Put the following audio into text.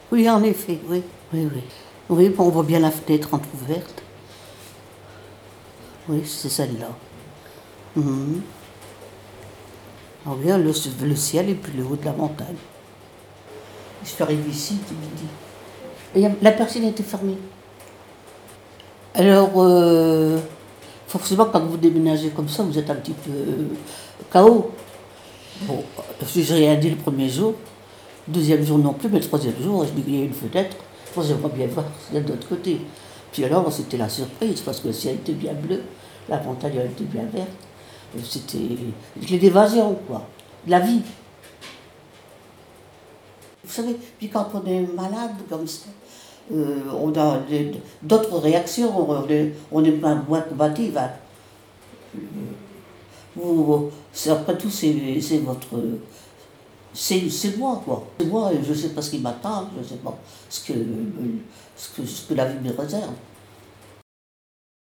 Oui, en effet, oui. Oui, oui. Oui, bon, on voit bien la fenêtre entrouverte. Oui, c'est celle-là. Mhm. On voit bien le ciel et puis le haut de la montagne. Je suis arrivée ici, tu me dis. La persienne était fermée. Alors, forcément, quand vous déménagez comme ça, vous êtes un petit peu KO. Bon, je n'ai rien dit le premier jour. Deuxième jour non plus, mais le troisième jour, je dis qu'il y a une fenêtre. Moi, j'aimerais bien voir ce qu'il y a de l'autre côté. Puis alors, c'était la surprise, parce que le ciel était bien bleu, la montagne était bien verte. C'était l'évasion, quoi. De la vie. Vous savez, puis quand on est malade comme ça, on a d'autres réactions, on est moins combative. Hein. Après tout, c'est votre. C'est moi, quoi. C'est moi, et je ne sais pas ce qui m'attend, je ne sais pas ce que la vie me réserve.